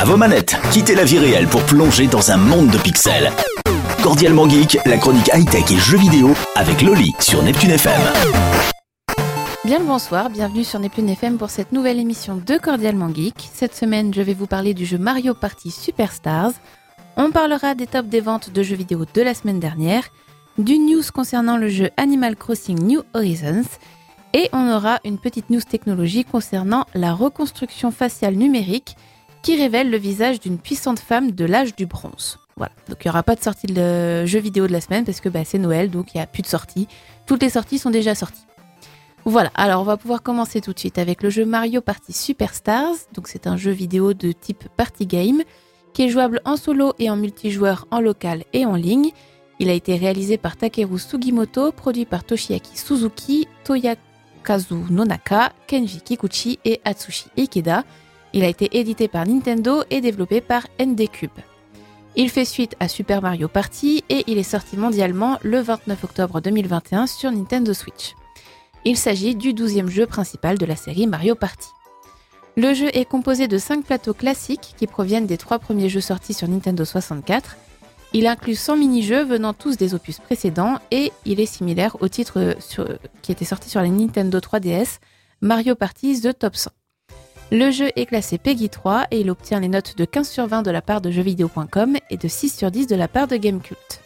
vos manettes, quittez la vie réelle pour plonger dans un monde de pixels. Cordialement Geek, la chronique high-tech et jeux vidéo avec Loli sur Neptune FM. Bien le bonsoir, bienvenue sur Neptune FM pour cette nouvelle émission de Cordialement Geek. Cette semaine, je vais vous parler du jeu Mario Party Superstars. On parlera des tops des ventes de jeux vidéo de la semaine dernière, du news concernant le jeu Animal Crossing New Horizons, et on aura une petite news technologie concernant la reconstruction faciale numérique qui révèle le visage d'une puissante femme de l'âge du bronze. Voilà, donc il n'y aura pas de sortie de jeu vidéo de la semaine parce que c'est Noël, donc il n'y a plus de sorties. Toutes les sorties sont déjà sorties. Voilà, alors on va pouvoir commencer tout de suite avec le jeu Mario Party Superstars. Donc c'est un jeu vidéo de type party game qui est jouable en solo et en multijoueur en local et en ligne. Il a été réalisé par Takeru Sugimoto, produit par Toshiaki Suzuki, Toyakazu Nonaka, Kenji Kikuchi et Atsushi Ikeda. Il a été édité par Nintendo et développé par ND Cube. Il fait suite à Super Mario Party et il est sorti mondialement le 29 octobre 2021 sur Nintendo Switch. Il s'agit du 12e jeu principal de la série Mario Party. Le jeu est composé de 5 plateaux classiques qui proviennent des 3 premiers jeux sortis sur Nintendo 64. Il inclut 100 mini-jeux venant tous des opus précédents et il est similaire au titre qui était sorti sur la Nintendo 3DS, Mario Party The Top 100. Le jeu est classé PEGI 3 et il obtient les notes de 15 sur 20 de la part de jeuxvideo.com et de 6 sur 10 de la part de Gamecult.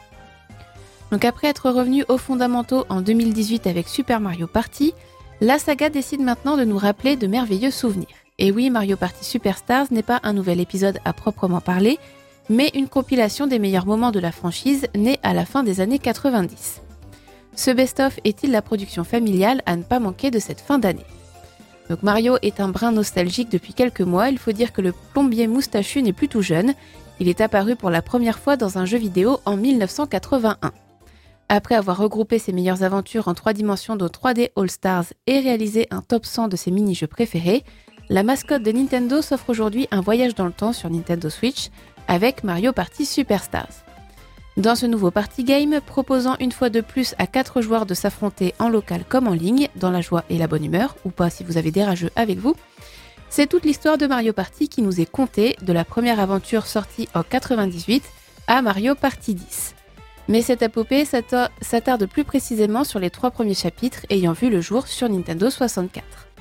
Donc après être revenu aux fondamentaux en 2018 avec Super Mario Party, la saga décide maintenant de nous rappeler de merveilleux souvenirs. Et oui, Mario Party Superstars n'est pas un nouvel épisode à proprement parler, mais une compilation des meilleurs moments de la franchise née à la fin des années 90. Ce best-of est-il la production familiale à ne pas manquer de cette fin d'année ? Donc Mario est un brin nostalgique depuis quelques mois, il faut dire que le plombier moustachu n'est plus tout jeune, il est apparu pour la première fois dans un jeu vidéo en 1981. Après avoir regroupé ses meilleures aventures en 3 dimensions de 3D All-Stars et réalisé un top 100 de ses mini-jeux préférés, la mascotte de Nintendo s'offre aujourd'hui un voyage dans le temps sur Nintendo Switch avec Mario Party Superstars. Dans ce nouveau party game, proposant une fois de plus à 4 joueurs de s'affronter en local comme en ligne, dans la joie et la bonne humeur, ou pas si vous avez des rageux avec vous, c'est toute l'histoire de Mario Party qui nous est contée de la première aventure sortie en 98 à Mario Party 10. Mais cette épopée s'attarde plus précisément sur les 3 premiers chapitres ayant vu le jour sur Nintendo 64.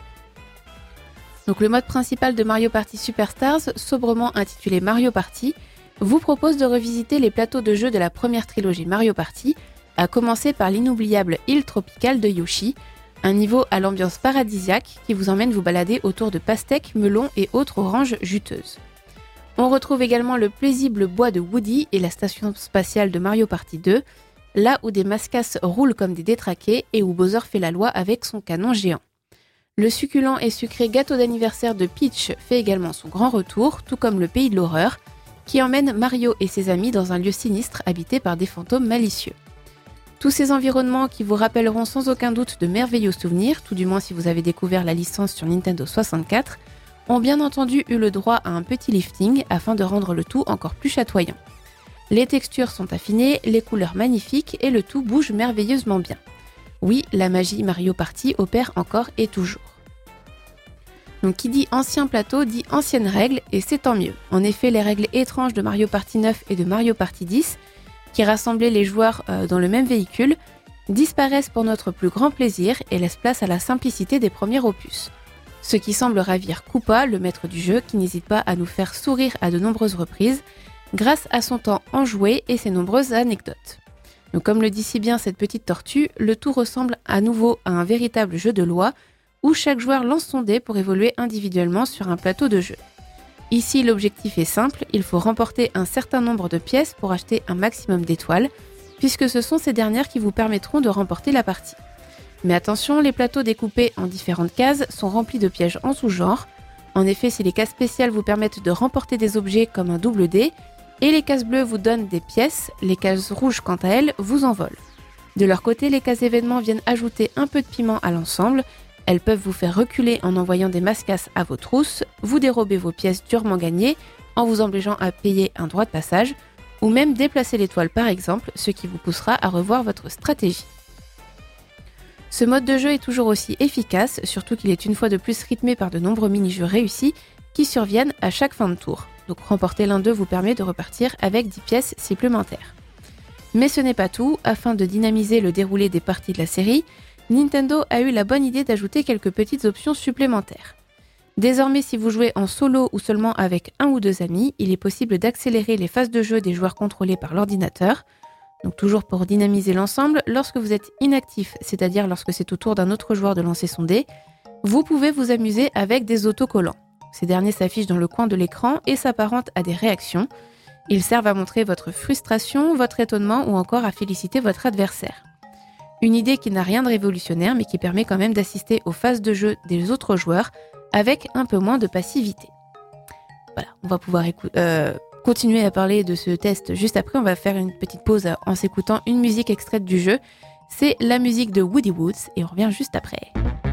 Donc le mode principal de Mario Party Superstars, sobrement intitulé Mario Party, vous propose de revisiter les plateaux de jeu de la première trilogie Mario Party, à commencer par l'inoubliable île tropicale de Yoshi, un niveau à l'ambiance paradisiaque qui vous emmène vous balader autour de pastèques, melons et autres oranges juteuses. On retrouve également le paisible bois de Woody et la station spatiale de Mario Party 2, là où des mascasses roulent comme des détraqués et où Bowser fait la loi avec son canon géant. Le succulent et sucré gâteau d'anniversaire de Peach fait également son grand retour, tout comme le pays de l'horreur, qui emmène Mario et ses amis dans un lieu sinistre habité par des fantômes malicieux. Tous ces environnements qui vous rappelleront sans aucun doute de merveilleux souvenirs, tout du moins si vous avez découvert la licence sur Nintendo 64, ont bien entendu eu le droit à un petit lifting afin de rendre le tout encore plus chatoyant. Les textures sont affinées, les couleurs magnifiques et le tout bouge merveilleusement bien. Oui, la magie Mario Party opère encore et toujours. Donc qui dit ancien plateau dit anciennes règles et c'est tant mieux. En effet, les règles étranges de Mario Party 9 et de Mario Party 10, qui rassemblaient les joueurs dans le même véhicule, disparaissent pour notre plus grand plaisir et laissent place à la simplicité des premiers opus. Ce qui semble ravir Koopa, le maître du jeu, qui n'hésite pas à nous faire sourire à de nombreuses reprises, grâce à son temps enjoué et ses nombreuses anecdotes. Donc comme le dit si bien cette petite tortue, le tout ressemble à nouveau à un véritable jeu de loi, où chaque joueur lance son dé pour évoluer individuellement sur un plateau de jeu. Ici, l'objectif est simple, il faut remporter un certain nombre de pièces pour acheter un maximum d'étoiles, puisque ce sont ces dernières qui vous permettront de remporter la partie. Mais attention, les plateaux découpés en différentes cases sont remplis de pièges en tout-genre. En effet, si les cases spéciales vous permettent de remporter des objets comme un double dé, et les cases bleues vous donnent des pièces, les cases rouges quant à elles vous envolent. De leur côté, les cases événements viennent ajouter un peu de piment à l'ensemble. Elles peuvent vous faire reculer en envoyant des mascasses à vos trousses, vous dérober vos pièces durement gagnées en vous obligeant à payer un droit de passage, ou même déplacer l'étoile par exemple, ce qui vous poussera à revoir votre stratégie. Ce mode de jeu est toujours aussi efficace, surtout qu'il est une fois de plus rythmé par de nombreux mini-jeux réussis qui surviennent à chaque fin de tour. Donc remporter l'un d'eux vous permet de repartir avec 10 pièces supplémentaires. Mais ce n'est pas tout, afin de dynamiser le déroulé des parties de la série, Nintendo a eu la bonne idée d'ajouter quelques petites options supplémentaires. Désormais, si vous jouez en solo ou seulement avec un ou deux amis, il est possible d'accélérer les phases de jeu des joueurs contrôlés par l'ordinateur. Donc toujours pour dynamiser l'ensemble, lorsque vous êtes inactif, c'est-à-dire lorsque c'est au tour d'un autre joueur de lancer son dé, vous pouvez vous amuser avec des autocollants. Ces derniers s'affichent dans le coin de l'écran et s'apparentent à des réactions. Ils servent à montrer votre frustration, votre étonnement ou encore à féliciter votre adversaire. Une idée qui n'a rien de révolutionnaire mais qui permet quand même d'assister aux phases de jeu des autres joueurs avec un peu moins de passivité. Voilà, on va pouvoir continuer à parler de ce test juste après. On va faire une petite pause en s'écoutant une musique extraite du jeu. C'est la musique de Woody Woods et on revient juste après.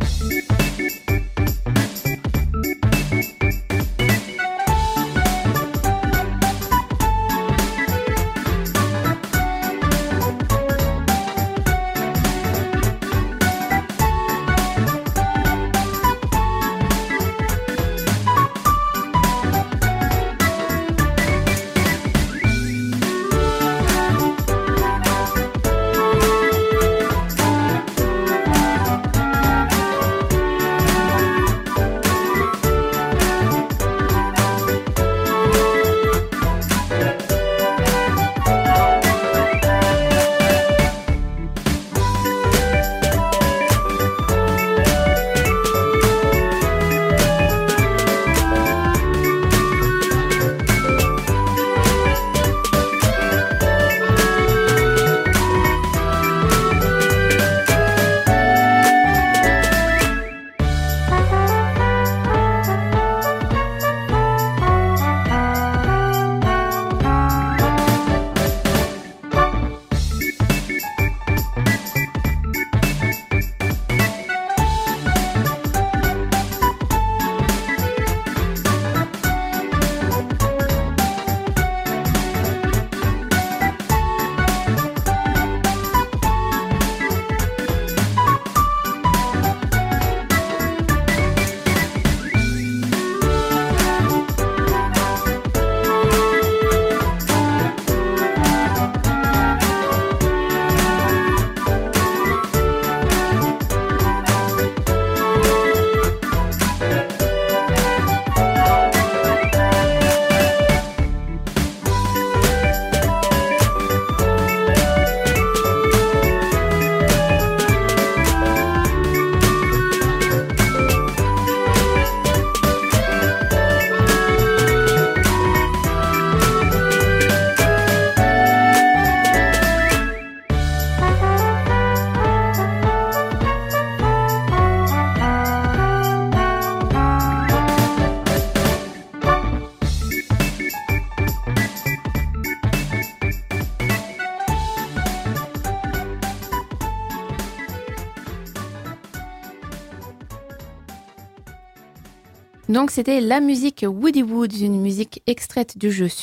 Donc c'était la musique Woody Woods, une musique extraite du jeu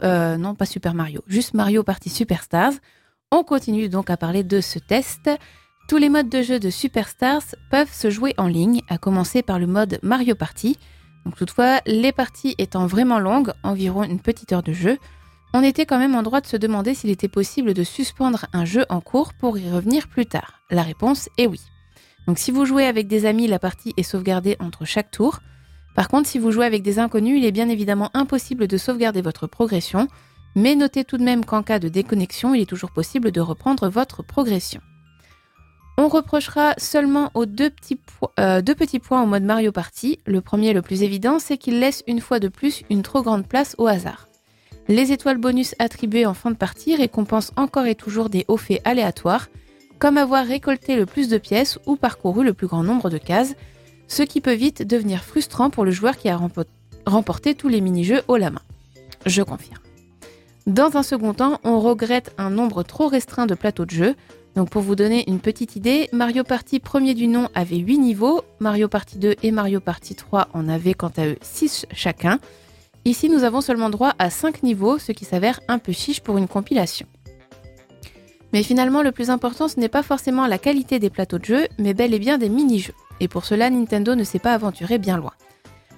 juste Mario Party Superstars. On continue donc à parler de ce test. Tous les modes de jeu de Superstars peuvent se jouer en ligne, à commencer par le mode Mario Party. Donc toutefois, les parties étant vraiment longues, environ une petite heure de jeu, on était quand même en droit de se demander s'il était possible de suspendre un jeu en cours pour y revenir plus tard. La réponse est oui. Donc si vous jouez avec des amis, la partie est sauvegardée entre chaque tour. Par contre, si vous jouez avec des inconnus, il est bien évidemment impossible de sauvegarder votre progression, mais notez tout de même qu'en cas de déconnexion, il est toujours possible de reprendre votre progression. On reprochera seulement aux deux petits points au mode Mario Party. Le premier, le plus évident, c'est qu'il laisse une fois de plus une trop grande place au hasard. Les étoiles bonus attribuées en fin de partie récompensent encore et toujours des hauts faits aléatoires, comme avoir récolté le plus de pièces ou parcouru le plus grand nombre de cases, ce qui peut vite devenir frustrant pour le joueur qui a remporté tous les mini-jeux haut la main. Je confirme. Dans un second temps, on regrette un nombre trop restreint de plateaux de jeu. Donc pour vous donner une petite idée, Mario Party premier du nom avait 8 niveaux, Mario Party 2 et Mario Party 3 en avaient quant à eux 6 chacun. Ici, nous avons seulement droit à 5 niveaux, ce qui s'avère un peu chiche pour une compilation. Mais finalement, le plus important, ce n'est pas forcément la qualité des plateaux de jeu, mais bel et bien des mini-jeux. Et pour cela, Nintendo ne s'est pas aventuré bien loin.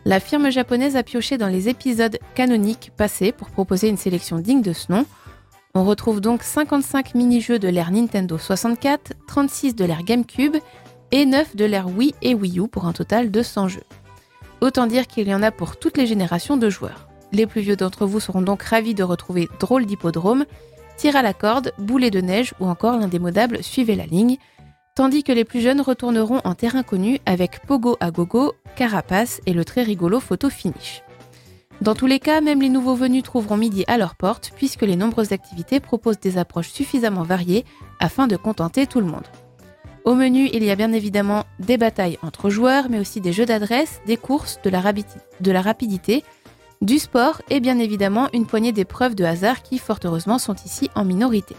La firme japonaise a pioché dans les épisodes canoniques passés pour proposer une sélection digne de ce nom. On retrouve donc 55 mini-jeux de l'ère Nintendo 64, 36 de l'ère GameCube et 9 de l'ère Wii et Wii U pour un total de 100 jeux. Autant dire qu'il y en a pour toutes les générations de joueurs. Les plus vieux d'entre vous seront donc ravis de retrouver Drôle d'hippodrome, Tir à la corde, Boulet de neige ou encore l'indémodable Suivez la ligne, tandis que les plus jeunes retourneront en terrain connu avec Pogo à gogo, Carapace et le très rigolo Photo Finish. Dans tous les cas, même les nouveaux venus trouveront midi à leur porte puisque les nombreuses activités proposent des approches suffisamment variées afin de contenter tout le monde. Au menu, il y a bien évidemment des batailles entre joueurs, mais aussi des jeux d'adresse, des courses, de la rapidité, du sport et bien évidemment une poignée d'épreuves de hasard qui, fort heureusement, sont ici en minorité.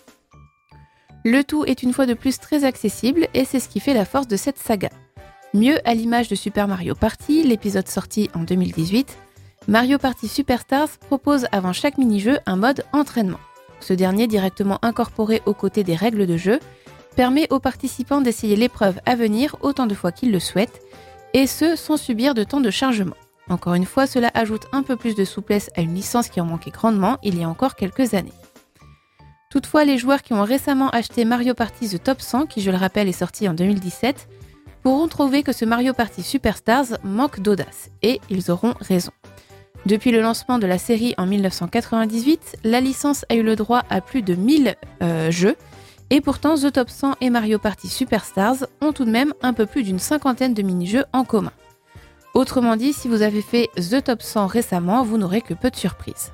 Le tout est une fois de plus très accessible et c'est ce qui fait la force de cette saga. Mieux, à l'image de Super Mario Party, l'épisode sorti en 2018, Mario Party Superstars propose avant chaque mini-jeu un mode entraînement. Ce dernier, directement incorporé aux côtés des règles de jeu, permet aux participants d'essayer l'épreuve à venir autant de fois qu'ils le souhaitent, et ce, sans subir de temps de chargement. Encore une fois, cela ajoute un peu plus de souplesse à une licence qui en manquait grandement il y a encore quelques années. Toutefois, les joueurs qui ont récemment acheté Mario Party The Top 100, qui je le rappelle est sorti en 2017, pourront trouver que ce Mario Party Superstars manque d'audace, et ils auront raison. Depuis le lancement de la série en 1998, la licence a eu le droit à plus de 1000 jeux, et pourtant The Top 100 et Mario Party Superstars ont tout de même un peu plus d'une cinquantaine de mini-jeux en commun. Autrement dit, si vous avez fait The Top 100 récemment, vous n'aurez que peu de surprises.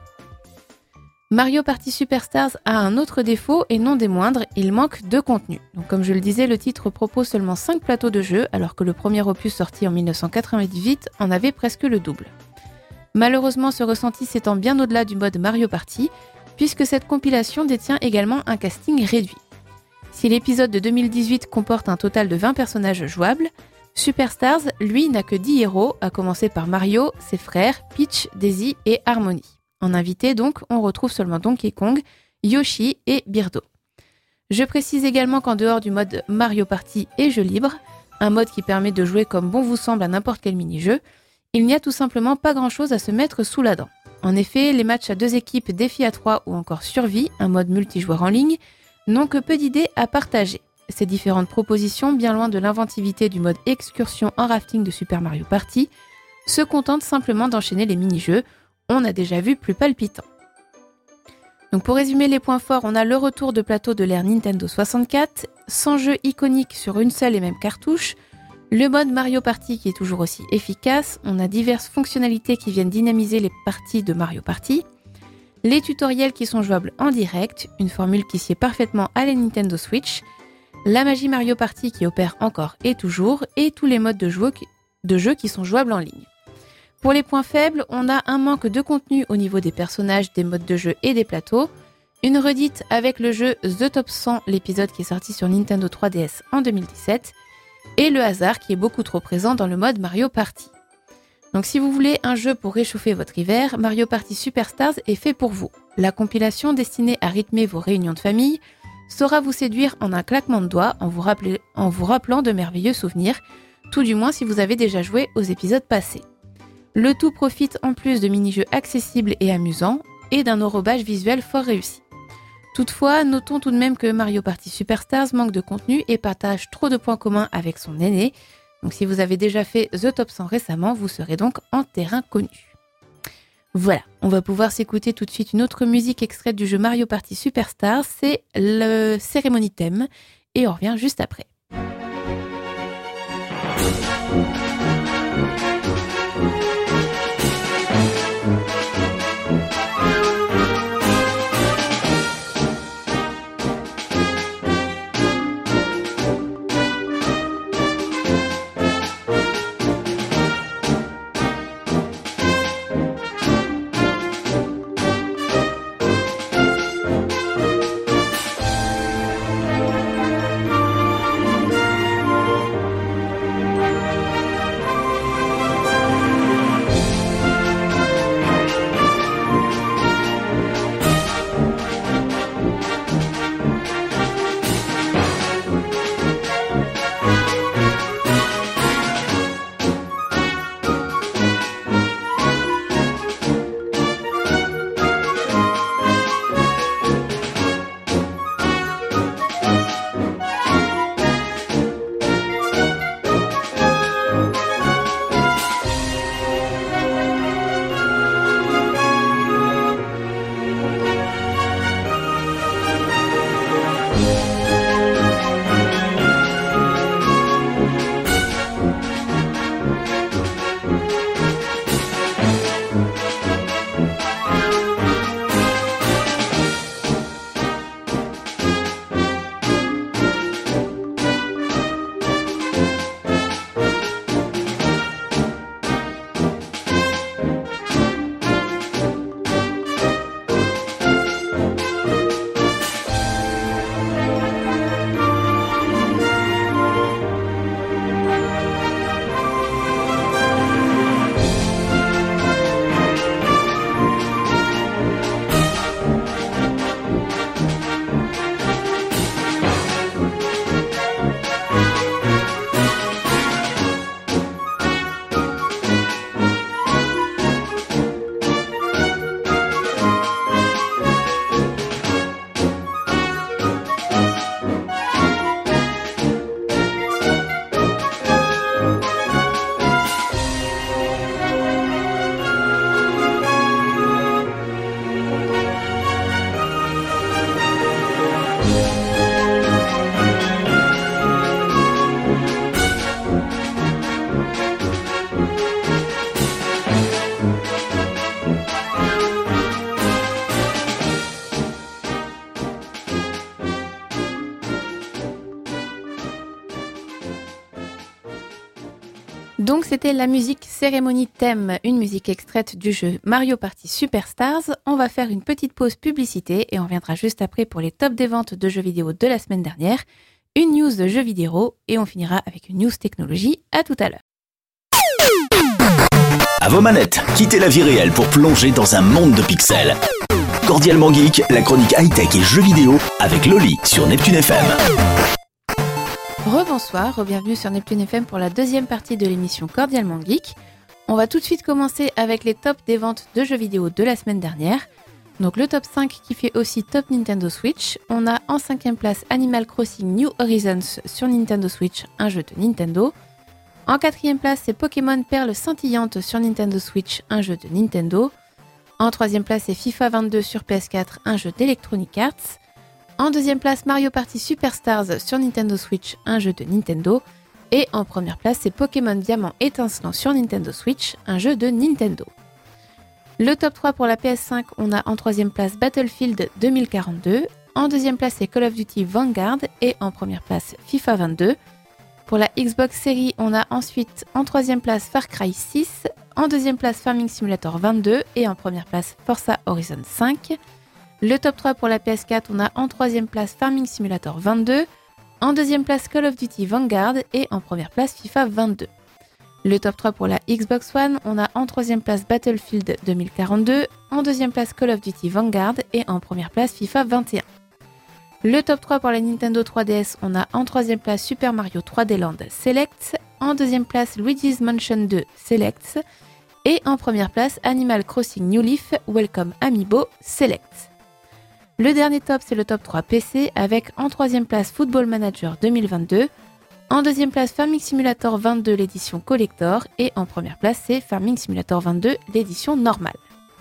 Mario Party Superstars a un autre défaut et non des moindres, il manque de contenu. Donc, comme je le disais, le titre propose seulement 5 plateaux de jeu, alors que le premier opus sorti en 1998 en avait presque le double. Malheureusement, ce ressenti s'étend bien au-delà du mode Mario Party, puisque cette compilation détient également un casting réduit. Si l'épisode de 2018 comporte un total de 20 personnages jouables, Superstars, lui, n'a que 10 héros, à commencer par Mario, ses frères, Peach, Daisy et Harmony. En invité, donc, on retrouve seulement Donkey Kong, Yoshi et Birdo. Je précise également qu'en dehors du mode Mario Party et jeu libre, un mode qui permet de jouer comme bon vous semble à n'importe quel mini-jeu, il n'y a tout simplement pas grand-chose à se mettre sous la dent. En effet, les matchs à 2 équipes, défi à 3 ou encore survie, un mode multijoueur en ligne, n'ont que peu d'idées à partager. Ces différentes propositions, bien loin de l'inventivité du mode excursion en rafting de Super Mario Party, se contentent simplement d'enchaîner les mini-jeux, on a déjà vu plus palpitant. Donc pour résumer les points forts, on a le retour de plateau de l'ère Nintendo 64, 100 jeux iconiques sur une seule et même cartouche, le mode Mario Party qui est toujours aussi efficace, on a diverses fonctionnalités qui viennent dynamiser les parties de Mario Party, les tutoriels qui sont jouables en direct, une formule qui sied parfaitement à la Nintendo Switch, la magie Mario Party qui opère encore et toujours, et tous les modes de jeu qui sont jouables en ligne. Pour les points faibles, on a un manque de contenu au niveau des personnages, des modes de jeu et des plateaux, une redite avec le jeu The Top 100, l'épisode qui est sorti sur Nintendo 3DS en 2017, et le hasard qui est beaucoup trop présent dans le mode Mario Party. Donc si vous voulez un jeu pour réchauffer votre hiver, Mario Party Superstars est fait pour vous. La compilation destinée à rythmer vos réunions de famille saura vous séduire en un claquement de doigts en vous rappelant de merveilleux souvenirs, tout du moins si vous avez déjà joué aux épisodes passés. Le tout profite en plus de mini-jeux accessibles et amusants et d'un enrobage visuel fort réussi. Toutefois, notons tout de même que Mario Party Superstars manque de contenu et partage trop de points communs avec son aîné. Donc si vous avez déjà fait The Top 100 récemment, vous serez donc en terrain connu. Voilà, on va pouvoir s'écouter tout de suite une autre musique extraite du jeu Mario Party Superstars, c'est le cérémonie thème, et on revient juste après. Donc c'était la musique cérémonie thème, une musique extraite du jeu Mario Party Superstars. On va faire une petite pause publicité et on reviendra juste après pour les tops des ventes de jeux vidéo de la semaine dernière, une news de jeux vidéo et on finira avec une news technologie. À tout à l'heure. À vos manettes, quittez la vie réelle pour plonger dans un monde de pixels. Cordialement Geek, la chronique high-tech et jeux vidéo avec Loli sur Neptune FM. Rebonsoir, bienvenue sur Neptune FM pour la deuxième partie de l'émission Cordialement Geek. On va tout de suite commencer avec les tops des ventes de jeux vidéo de la semaine dernière. Donc le top 5 qui fait aussi top Nintendo Switch. On a en 5e place Animal Crossing New Horizons sur Nintendo Switch, un jeu de Nintendo. En 4e place, c'est Pokémon Perle Scintillante sur Nintendo Switch, un jeu de Nintendo. En 3e place, c'est FIFA 22 sur PS4, un jeu d'Electronic Arts. En 2e place, Mario Party Superstars sur Nintendo Switch, un jeu de Nintendo. Et en première place, c'est Pokémon Diamant Étincelant sur Nintendo Switch, un jeu de Nintendo. Le top 3 pour la PS5, on a en 3e place Battlefield 2042. En 2e place, c'est Call of Duty Vanguard. Et en première place, FIFA 22. Pour la Xbox Series, on a ensuite en 3e place Far Cry 6, en 2e place Farming Simulator 22 et en première place Forza Horizon 5. Le top 3 pour la PS4, on a en 3e place Farming Simulator 22, en 2e place Call of Duty Vanguard et en première place FIFA 22. Le top 3 pour la Xbox One, on a en 3e place Battlefield 2042, en 2e place Call of Duty Vanguard et en première place FIFA 21. Le top 3 pour la Nintendo 3DS, on a en 3e place Super Mario 3D Land Select, en 2e place Luigi's Mansion 2 Select et en première place Animal Crossing New Leaf Welcome Amiibo Select. Le dernier top, c'est le top 3 PC avec en 3e place Football Manager 2022, en 2e place Farming Simulator 22 l'édition Collector et en première place c'est Farming Simulator 22 l'édition normale.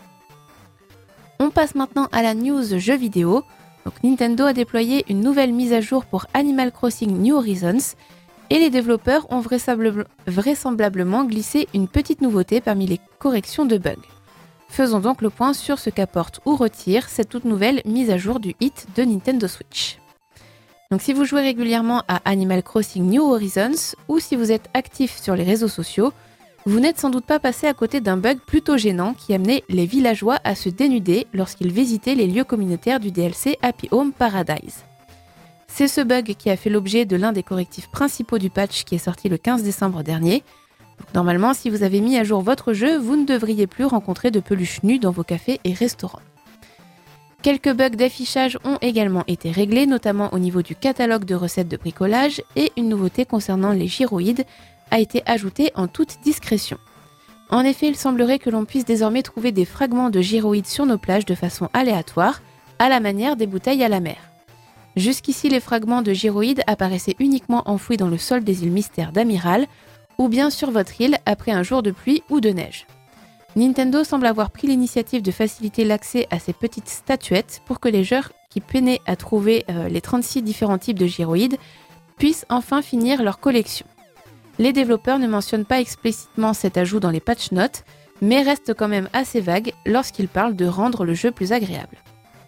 On passe maintenant à la news jeux vidéo. Donc Nintendo a déployé une nouvelle mise à jour pour Animal Crossing New Horizons et les développeurs ont vraisemblablement glissé une petite nouveauté parmi les corrections de bugs. Faisons donc le point sur ce qu'apporte ou retire cette toute nouvelle mise à jour du hit de Nintendo Switch. Donc si vous jouez régulièrement à Animal Crossing New Horizons ou si vous êtes actif sur les réseaux sociaux, vous n'êtes sans doute pas passé à côté d'un bug plutôt gênant qui amenait les villageois à se dénuder lorsqu'ils visitaient les lieux communautaires du DLC Happy Home Paradise. C'est ce bug qui a fait l'objet de l'un des correctifs principaux du patch qui est sorti le 15 décembre dernier. Donc normalement, si vous avez mis à jour votre jeu, vous ne devriez plus rencontrer de peluches nues dans vos cafés et restaurants. Quelques bugs d'affichage ont également été réglés, notamment au niveau du catalogue de recettes de bricolage et une nouveauté concernant les gyroïdes a été ajoutée en toute discrétion. En effet, il semblerait que l'on puisse désormais trouver des fragments de gyroïdes sur nos plages de façon aléatoire, à la manière des bouteilles à la mer. Jusqu'ici, les fragments de gyroïdes apparaissaient uniquement enfouis dans le sol des îles mystères d'Amiral, ou bien sur votre île après un jour de pluie ou de neige. Nintendo semble avoir pris l'initiative de faciliter l'accès à ces petites statuettes pour que les joueurs qui peinaient à trouver les 36 différents types de gyroïdes puissent enfin finir leur collection. Les développeurs ne mentionnent pas explicitement cet ajout dans les patch notes, mais restent quand même assez vagues lorsqu'ils parlent de rendre le jeu plus agréable.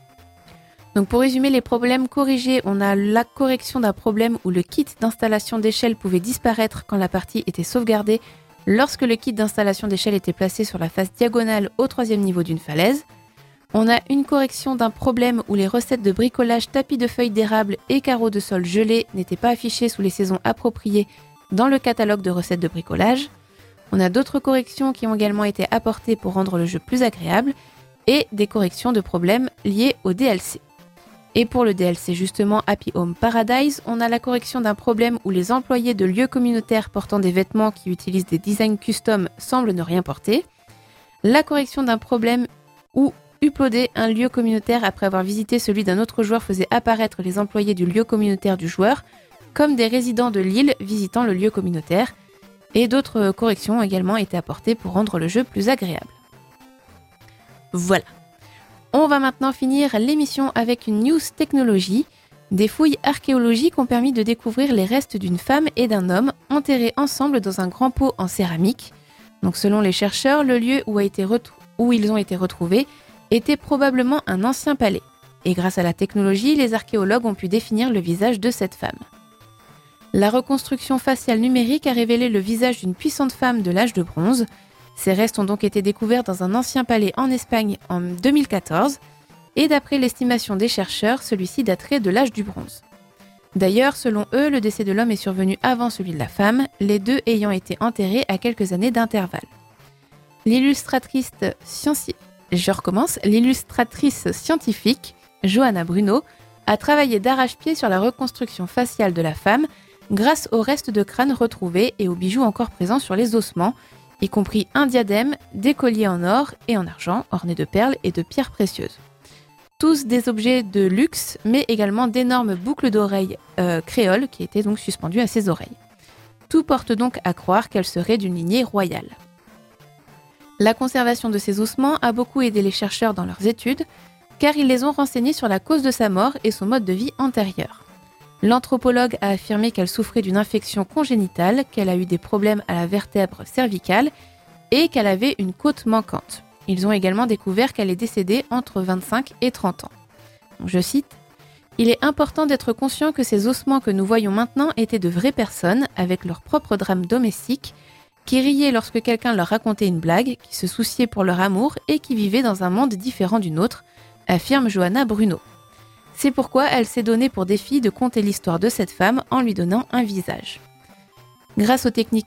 Donc pour résumer les problèmes corrigés, on a la correction d'un problème où le kit d'installation d'échelle pouvait disparaître quand la partie était sauvegardée lorsque le kit d'installation d'échelle était placé sur la face diagonale au 3e niveau d'une falaise. On a une correction d'un problème où les recettes de bricolage tapis de feuilles d'érable et carreaux de sol gelés n'étaient pas affichées sous les saisons appropriées dans le catalogue de recettes de bricolage. On a d'autres corrections qui ont également été apportées pour rendre le jeu plus agréable et des corrections de problèmes liés au DLC. Et pour le DLC justement Happy Home Paradise, on a la correction d'un problème où les employés de lieux communautaires portant des vêtements qui utilisent des designs custom semblent ne rien porter. La correction d'un problème où uploader un lieu communautaire après avoir visité celui d'un autre joueur faisait apparaître les employés du lieu communautaire du joueur comme des résidents de l'île visitant le lieu communautaire. Et d'autres corrections ont également été apportées pour rendre le jeu plus agréable. Voilà. On va maintenant finir l'émission avec une news technologie. Des fouilles archéologiques ont permis de découvrir les restes d'une femme et d'un homme enterrés ensemble dans un grand pot en céramique. Donc selon les chercheurs, le lieu où ils ont été retrouvés était probablement un ancien palais. Et grâce à la technologie, les archéologues ont pu définir le visage de cette femme. La reconstruction faciale numérique a révélé le visage d'une puissante femme de l'âge de bronze. Ces restes ont donc été découverts dans un ancien palais en Espagne en 2014 et d'après l'estimation des chercheurs, celui-ci daterait de l'âge du bronze. D'ailleurs, selon eux, le décès de l'homme est survenu avant celui de la femme, les deux ayant été enterrés à quelques années d'intervalle. L'illustratrice scientifique, Johanna Bruno, a travaillé d'arrache-pied sur la reconstruction faciale de la femme grâce aux restes de crâne retrouvés et aux bijoux encore présents sur les ossements, y compris un diadème, des colliers en or et en argent ornés de perles et de pierres précieuses. Tous des objets de luxe, mais également d'énormes boucles d'oreilles créoles qui étaient donc suspendues à ses oreilles. Tout porte donc à croire qu'elle serait d'une lignée royale. La conservation de ces ossements a beaucoup aidé les chercheurs dans leurs études, car ils les ont renseignés sur la cause de sa mort et son mode de vie antérieur. L'anthropologue a affirmé qu'elle souffrait d'une infection congénitale, qu'elle a eu des problèmes à la vertèbre cervicale et qu'elle avait une côte manquante. Ils ont également découvert qu'elle est décédée entre 25 et 30 ans. Je cite « Il est important d'être conscient que ces ossements que nous voyons maintenant étaient de vraies personnes avec leur propre drame domestique, qui riaient lorsque quelqu'un leur racontait une blague, qui se souciaient pour leur amour et qui vivaient dans un monde différent du nôtre », affirme Johanna Bruno. C'est pourquoi elle s'est donnée pour défi de conter l'histoire de cette femme en lui donnant un visage. Grâce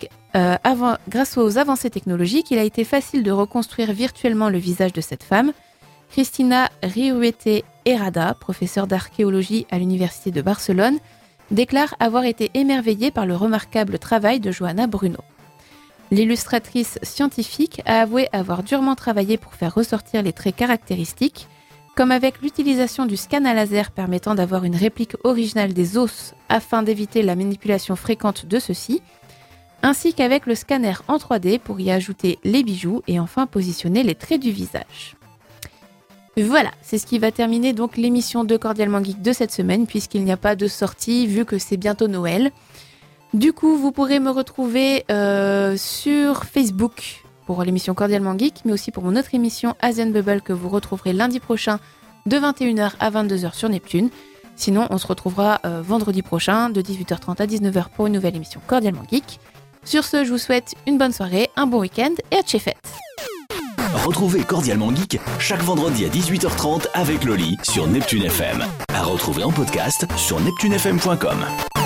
aux avancées technologiques, il a été facile de reconstruire virtuellement le visage de cette femme. Cristina Riruete Herrada, professeure d'archéologie à l'Université de Barcelone, déclare avoir été émerveillée par le remarquable travail de Johanna Bruno. L'illustratrice scientifique a avoué avoir durement travaillé pour faire ressortir les traits caractéristiques, comme avec l'utilisation du scan à laser permettant d'avoir une réplique originale des os afin d'éviter la manipulation fréquente de ceux-ci, ainsi qu'avec le scanner en 3D pour y ajouter les bijoux et enfin positionner les traits du visage. Voilà, c'est ce qui va terminer donc l'émission de Cordialement Geek de cette semaine, puisqu'il n'y a pas de sortie vu que c'est bientôt Noël. Du coup, vous pourrez me retrouver sur Facebook pour l'émission Cordialement Geek, mais aussi pour mon autre émission Asian Bubble que vous retrouverez lundi prochain de 21h à 22h sur Neptune. Sinon, on se retrouvera vendredi prochain de 18h30 à 19h pour une nouvelle émission Cordialement Geek. Sur ce, je vous souhaite une bonne soirée, un bon week-end et à tchefette. Retrouvez Cordialement Geek chaque vendredi à 18h30 avec Loli sur Neptune FM. À retrouver en podcast sur neptunefm.com.